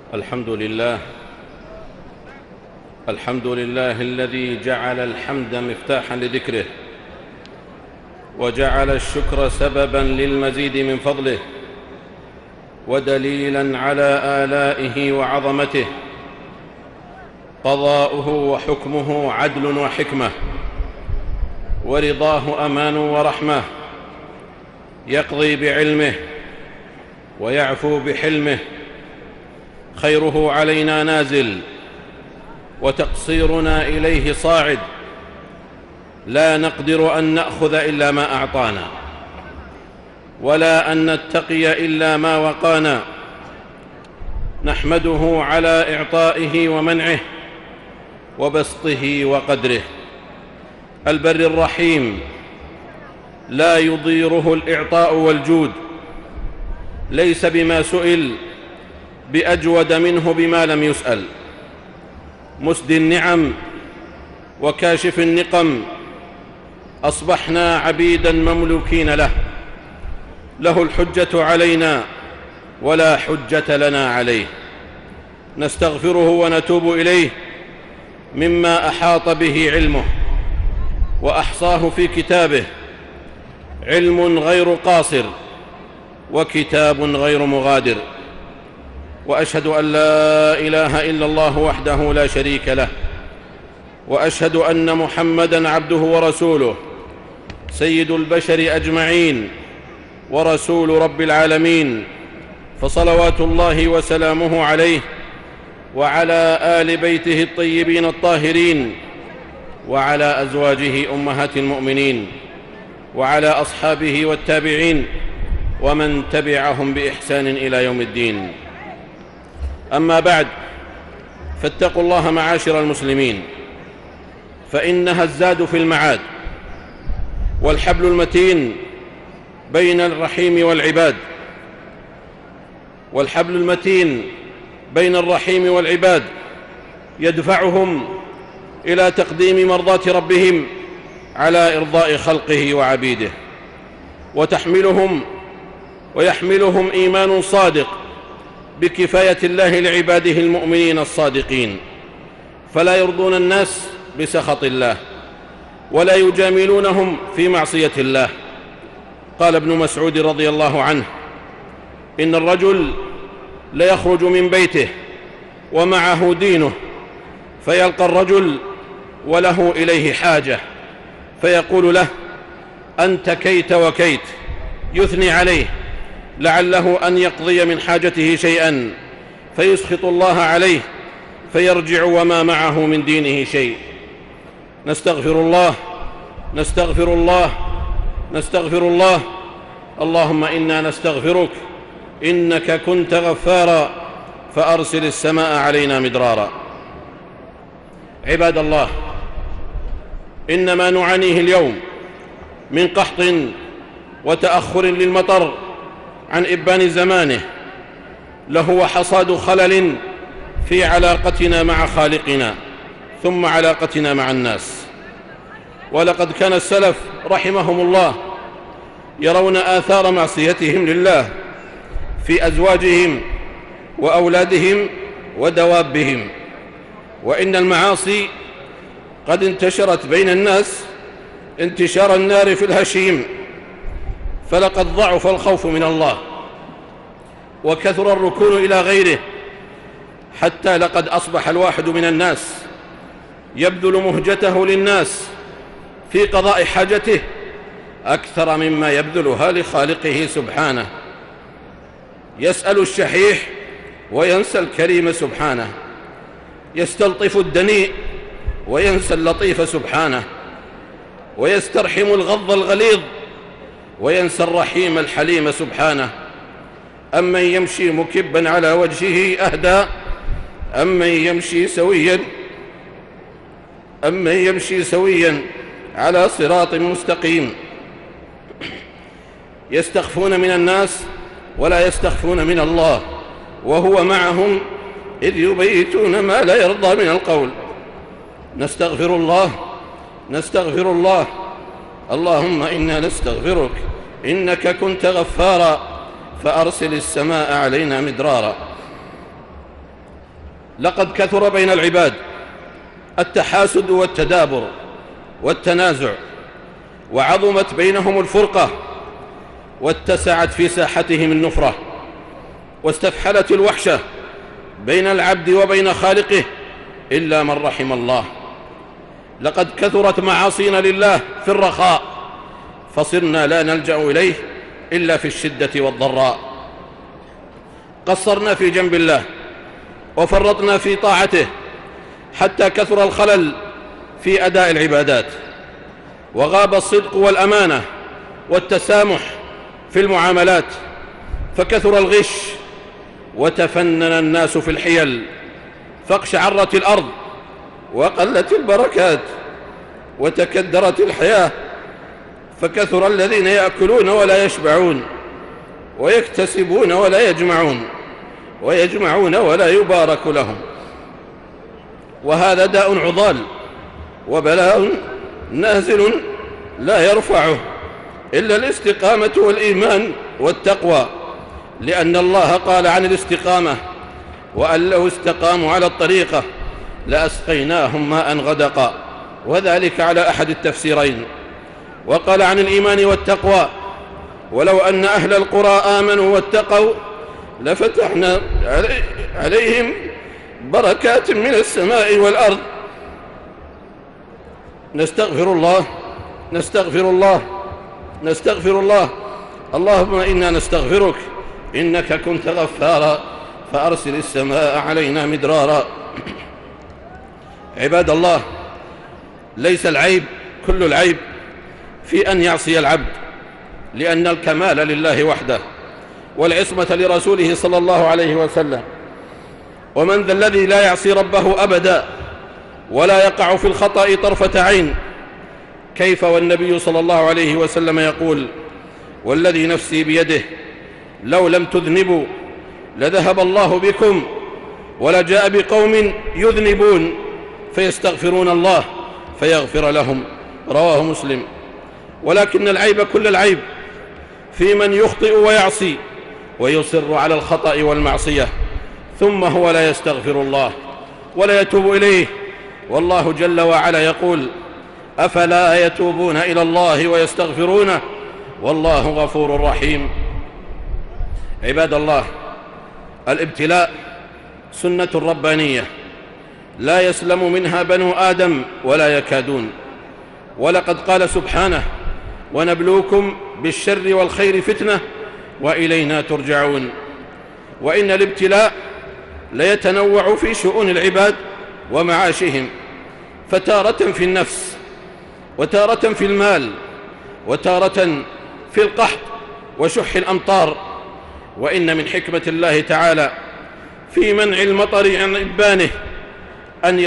الحمد لله الذي جعل الحمد مفتاحا لذكره، وجعل الشكر سببا للمزيد من فضله، ودليلا على آلائه وعظمته. قضاؤه وحكمه عدل وحكمة، ورضاه أمان ورحمة. يقضي بعلمه ويعفو بحلمه، خيره علينا نازل وتقصيرنا إليه صاعد. لا نقدر أن نأخذ إلا ما أعطانا، ولا أن نتقي إلا ما وقانا. نحمده على إعطائه ومنعه وبسطه وقدره. البر الرحيم لا يضيره الإعطاء والجود، ليس بما سئل بأجود منه بما لم يسأل. مسدي النعم وكاشف النقم، أصبحنا عبيدا مملوكين له. له الحجة علينا ولا حجة لنا عليه. نستغفره ونتوب إليه مما أحاط به علمه وأحصاه في كتابه. علم غير قاصر وكتاب غير مغادر. وأشهد أن لا إله إلا الله وحده لا شريك له، وأشهد أن محمدًا عبده ورسوله، سيد البشر أجمعين ورسول رب العالمين. فصلوات الله وسلامه عليه وعلى آل بيته الطيبين الطاهرين، وعلى أزواجه أمهات المؤمنين، وعلى أصحابه والتابعين ومن تبعهم بإحسان إلى يوم الدين. أما بعد، فاتقوا الله معاشر المسلمين، فإنها الزاد في المعاد والحبل المتين بين الرحيم والعباد. والحبل المتين بين الرحيم والعباد يدفعهم إلى تقديم مرضاة ربهم على إرضاء خلقه وعبيده، ويحملهم إيمان صادق بكفاية الله لعباده المؤمنين الصادقين، فلا يرضون الناس بسخط الله ولا يجاملونهم في معصية الله. قال ابن مسعود رضي الله عنه: إن الرجل ليخرج من بيته ومعه دينه، فيلقى الرجل وله إليه حاجة، فيقول له: أنت كيت وكيت، يثني عليه لعله أن يقضي من حاجته شيئا، فيسخط الله عليه فيرجع وما معه من دينه شيء. نستغفر الله نستغفر الله نستغفر الله. اللهم إنا نستغفرك، إنك كنت غفارا، فأرسل السماء علينا مدرارا. عباد الله، إن ما نعانيه اليوم من قحط وتأخر للمطر عن إبان زمانه لهو حصاد خلل في علاقتنا مع خالقنا، ثم علاقتنا مع الناس. ولقد كان السلف رحمهم الله يرون آثار معصيتهم لله في أزواجهم وأولادهم ودوابهم. وإن المعاصي قد انتشرت بين الناس انتشار النار في الهشيم، فلقد ضعف الخوف من الله وكثر الركون إلى غيره، حتى لقد أصبح الواحد من الناس يبذل مهجته للناس في قضاء حاجته أكثر مما يبذلها لخالقه سبحانه. يسأل الشحيح وينسى الكريم سبحانه، يستلطف الدنيء وينسى اللطيف سبحانه، ويسترحم الغض الغليظ وينسى الرحيم الحليم سبحانه. أمن يمشي مكبا على وجهه أهدى أمن يمشي سويا على صراط مستقيم. يستخفون من الناس ولا يستخفون من الله، وهو معهم إذ يبيتون ما لا يرضى من القول. نستغفر الله. اللهم إنا نستغفرك، إنك كنت غفارا، فأرسل السماء علينا مدرارا. لقد كثر بين العباد التحاسد والتدابر والتنازع، وعظمت بينهم الفرقة، واتسعت في ساحتهم النفرة، واستفحلت الوحشة بين العبد وبين خالقه إلا من رحم الله. لقد كثرت معاصينا لله في الرخاء، فصرنا لا نلجأ إليه إلا في الشدة والضراء. قصرنا في جنب الله وفرطنا في طاعته، حتى كثر الخلل في أداء العبادات، وغاب الصدق والأمانة والتسامح في المعاملات، فكثر الغش، وتفنن الناس في الحيل، فاقشعرت الأرض وقلت البركات، وتكدرت الحياة، فكثر الذين يأكلون ولا يشبعون، ويكتسبون ولا يجمعون، ويجمعون ولا يبارك لهم. وهذا داء عضال وبلاء نازل لا يرفعه إلا الاستقامة والإيمان والتقوى، لأن الله قال عن الاستقامة: وأن لو استقاموا على الطريقة لأسقيناهم ماء غدقا، وذلك على أحد التفسيرين. وقال عن الإيمان والتقوى: ولو أن أهل القرى آمنوا واتقوا لفتحنا عليهم بركات من السماء والأرض. نستغفر الله نستغفر الله نستغفر الله. اللهم إنا نستغفرك إنك كنت غفارا فأرسل السماء علينا مدرارا. عباد الله، ليس العيب كل العيب في أن يعصي العبد، لأن الكمال لله وحده، والعصمة لرسوله صلى الله عليه وسلم. ومن ذا الذي لا يعصي ربه أبدا ولا يقع في الخطأ طرفة عين؟ كيف والنبي صلى الله عليه وسلم يقول: والذي نفسي بيده لو لم تذنبوا لذهب الله بكم ولجاء بقوم يذنبون فيستغفرون الله فيغفر لهم. رواه مسلم. ولكن العيب كل العيب في من يخطئ ويعصي ويصر على الخطأ والمعصية، ثم هو لا يستغفر الله ولا يتوب إليه. والله جل وعلا يقول: أفلا يتوبون إلى الله ويستغفرونه والله غفور رحيم. عباد الله، الابتلاء سنة ربانية لا يسلم منها بنو آدم ولا يكادون. ولقد قال سبحانه: ونبلوكم بالشر والخير فتنة وإلينا ترجعون. وإن الابتلاء ليتنوع في شؤون العباد ومعاشهم، فتارة في النفس، وتارة في المال، وتارة في القحط وشح الأمطار. وإن من حكمة الله تعالى في منع المطر عن إبانه أن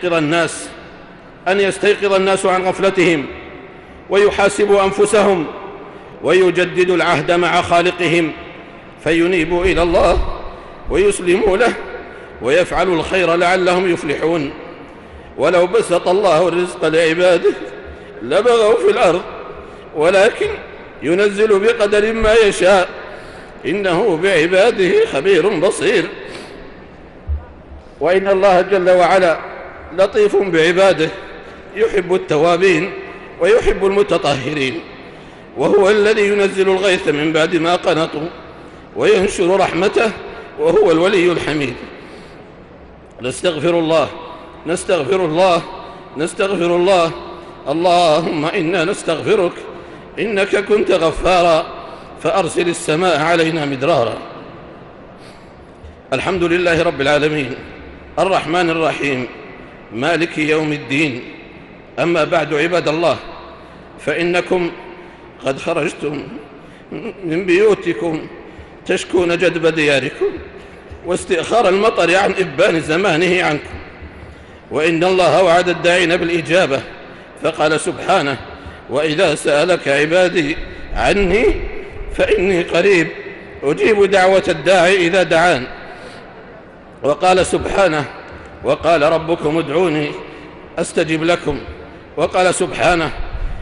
يستيقظ الناس عن غفلتهم، ويحاسبوا أنفسهم، ويجددوا العهد مع خالقهم، فينيبوا إلى الله ويسلموا له ويفعلوا الخير لعلهم يفلحون. ولو بسط الله الرزق لعباده لبغوا في الأرض، ولكن ينزل بقدر ما يشاء، إنه بعباده خبير بصير. وإن الله جل وعلا لطيف بعباده، يحب التوابين ويحب المتطهرين، وهو الذي ينزل الغيث من بعد ما قنطوا وينشر رحمته، وهو الولي الحميد. نستغفر الله نستغفر الله نستغفر الله. اللهم إنا نستغفرك إنك كنت غفارا فأرسل السماء علينا مدرارا. الحمد لله رب العالمين الرحمن الرحيم مالك يوم الدين. أما بعد، عباد الله، فإنكم قد خرجتم من بيوتكم تشكون جدب دياركم واستئخار المطر عن إبان زمانه عنكم. وإن الله وعد الداعين بالإجابة، فقال سبحانه: وإذا سألك عبادي عني فإني قريب أجيب دعوة الداعي إذا دعان. وقال سبحانه: وقال ربكم ادعوني أستجب لكم. وقال سبحانه: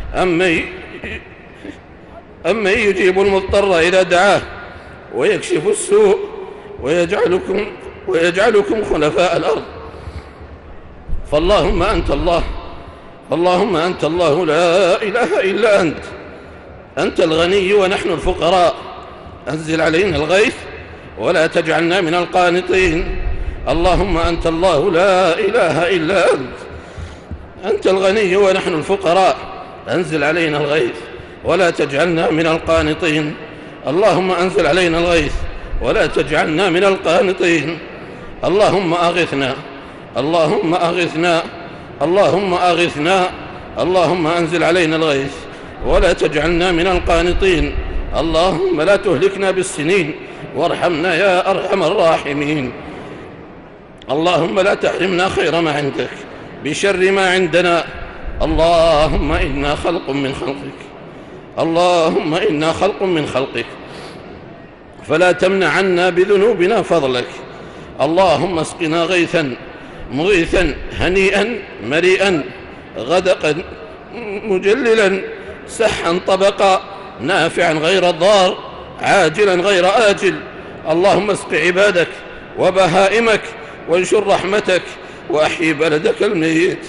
أمن يجيب المضطر إذا دعاه ويكشف السوء ويجعلكم خلفاء الأرض. فاللهم أنت الله، اللهم أنت الله لا إله إلا أنت، أنت الغني ونحن الفقراء، أنزل علينا الغيث ولا تجعلنا من القانطين. اللهم أنت الله لا إله إلا أنت، أنت الغني ونحن الفقراء، أنزل علينا الغيث ولا تجعلنا من القانطين. اللهم أنزل علينا الغيث ولا تجعلنا من القانطين. اللهم أغثنا، اللهم أغثنا، اللهم أغثنا. اللهم أنزل علينا الغيث ولا تجعلنا من القانطين. اللهم لا تهلكنا بالسنين وارحمنا يا أرحم الراحمين. اللهم لا تحرمنا خير ما عندك بشر ما عندنا. اللهم إنا خلق من خلقك، اللهم إنا خلق من خلقك، فلا تمنع عنا بذنوبنا فضلك. اللهم اسقنا غيثا مغيثا هنيئا مريئا غدقا مجللا سحا طبقا نافعا غير ضار عاجلا غير آجل. اللهم اسق عبادك وبهائمك وانشر رحمتك وأحيي بلدك الميت.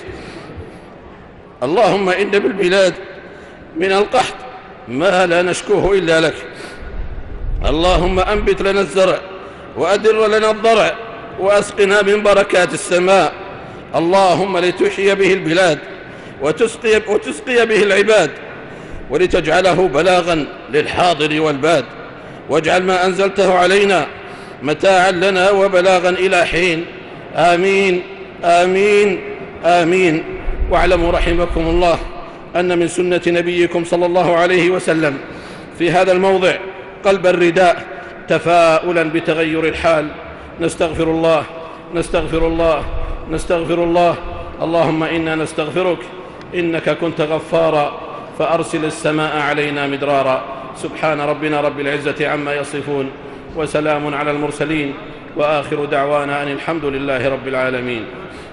اللهم إن بالبلاد من القحط ما لا نشكوه إلا لك. اللهم أنبت لنا الزرع وأدر لنا الضرع وأسقنا من بركات السماء. اللهم لتحيي به البلاد وتسقي به العباد، ولتجعله بلاغا للحاضر والباد، واجعل ما أنزلته علينا متاعا لنا وبلاغا إلى حين. آمين آمين آمين. واعلموا رحمكم الله أن من سنة نبيكم صلى الله عليه وسلم في هذا الموضع قلب الرداء تفاؤلا بتغير الحال. نستغفر الله نستغفر الله نستغفر الله. اللهم إنا نستغفرك إنك كنت غفارا فأرسل السماء علينا مدرارا. سبحان ربنا رب العزة عما يصفون وسلام على المرسلين وآخر دعوانا أن الحمد لله رب العالمين.